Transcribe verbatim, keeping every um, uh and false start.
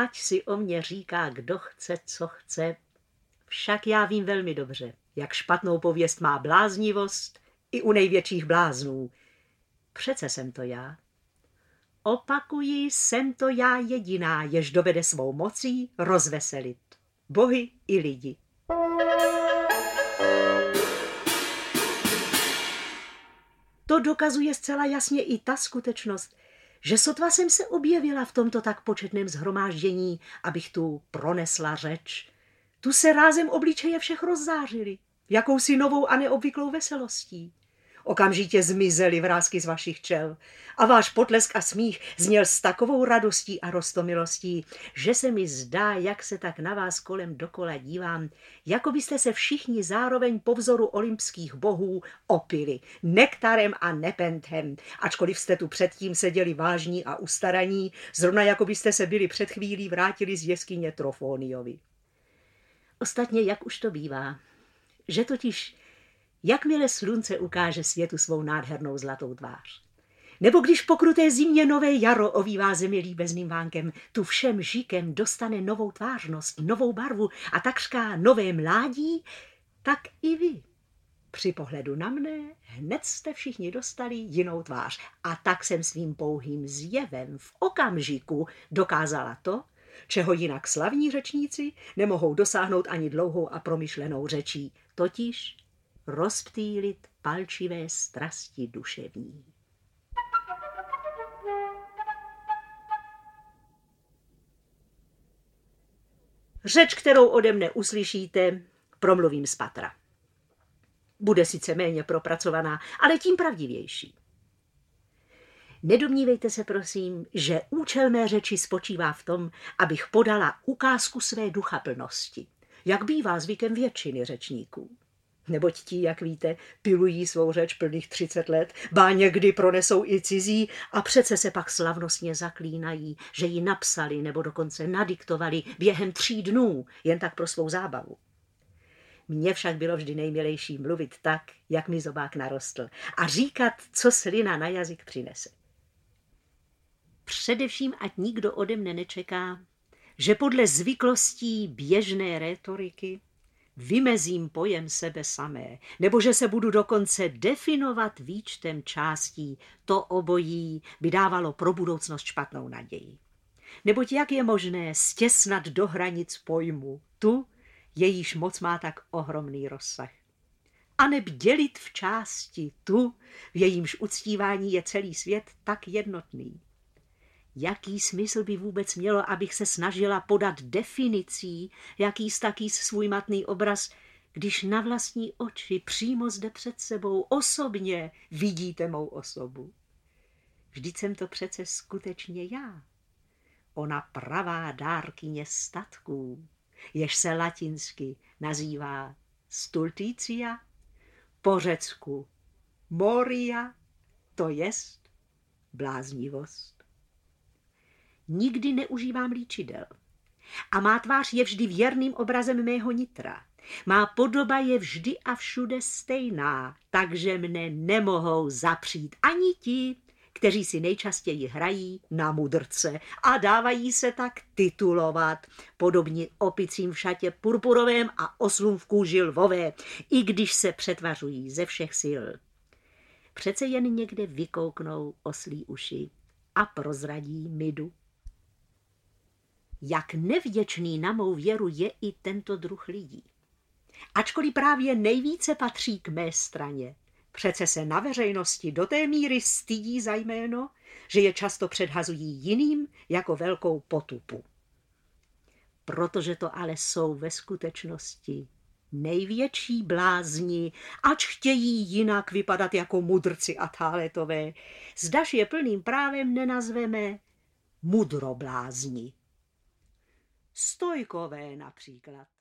ať si o mě říká, kdo chce, co chce. Však já vím velmi dobře, jak špatnou pověst má bláznivost i u největších bláznů. Přece jsem to já. Opakuji, jsem to já jediná, jež dovede svou mocí rozveselit bohy i lidi. To dokazuje zcela jasně i ta skutečnost, že sotva jsem se objevila v tomto tak početném shromáždění, abych tu pronesla řeč. Tu se rázem obličeje všech rozzářily, jakousi novou a neobvyklou veselostí. Okamžitě zmizely vrásky z vašich čel a váš potlesk a smích zněl s takovou radostí a roztomilostí, že se mi zdá, jak se tak na vás kolem dokola dívám, jako byste se všichni zároveň po vzoru olympských bohů opili nektarem a nepentem, ačkoliv jste tu předtím seděli vážní a ustaraní, zrovna jako byste se byli před chvílí vrátili z jeskyně Trofóniovi. Ostatně, jak už to bývá, že totiž jakmile slunce ukáže světu svou nádhernou zlatou tvář, nebo když po kruté zimě nové jaro ovívá zemi líbezným vánkem, tu všem žikem dostane novou tvářnost, novou barvu a takřka nové mládí, tak i vy. Při pohledu na mne hned jste všichni dostali jinou tvář a tak jsem svým pouhým zjevem v okamžiku dokázala to, čeho jinak slavní řečníci nemohou dosáhnout ani dlouhou a promyšlenou řečí, totiž rozptýlit palčivé strasti duševní. Řeč, kterou ode mne uslyšíte, promluvím z patra. Bude sice méně propracovaná, ale tím pravdivější. Nedomnívejte se, prosím, že účel mé řeči spočívá v tom, abych podala ukázku své duchaplnosti, jak bývá zvykem většiny řečníků. Neboť ti, jak víte, pilují svou řeč plných třicet let, ba někdy pronesou i cizí a přece se pak slavnostně zaklínají, že ji napsali nebo dokonce nadiktovali během tří dnů, jen tak pro svou zábavu. Mně však bylo vždy nejmilejší mluvit tak, jak mi zobák narostl, a říkat, co slina na jazyk přinese. Především, ať nikdo ode mne nečeká, že podle zvyklostí běžné rétoriky vymezím pojem sebe samé, nebo že se budu dokonce definovat výčtem částí, to obojí by dávalo pro budoucnost špatnou naději. Neboť jak je možné stěsnat do hranic pojmu tu, jejíž moc má tak ohromný rozsah, aneb dělit v části tu, v jejímž uctívání je celý svět tak jednotný. Jaký smysl by vůbec mělo, abych se snažila podat definicí, jakýs taký svůj matný obraz, když na vlastní oči přímo zde před sebou osobně vidíte mou osobu? Vždyť jsem to přece skutečně já, ona pravá dárkyně statků, jež se latinsky nazývá stultitia, po řecku moria, to jest bláznivost. Nikdy neužívám líčidel a má tvář je vždy věrným obrazem mého nitra. Má podoba je vždy a všude stejná, takže mne nemohou zapřít ani ti, kteří si nejčastěji hrají na mudrce a dávají se tak titulovat, podobně opicím v šatě purpurovém a oslům v kůži lvové, i když se přetvařují ze všech sil. Přece jen někde vykouknou oslí uši a prozradí midu. Jak nevděčný na mou věru je i tento druh lidí. Ačkoliv právě nejvíce patří k mé straně, přece se na veřejnosti do té míry stydí za jméno, že je často předhazují jiným jako velkou potupu. Protože to ale jsou ve skutečnosti největší blázni, ač chtějí jinak vypadat jako mudrci a táletové, zdaž je plným právem nenazveme mudroblázni. Stojkové například.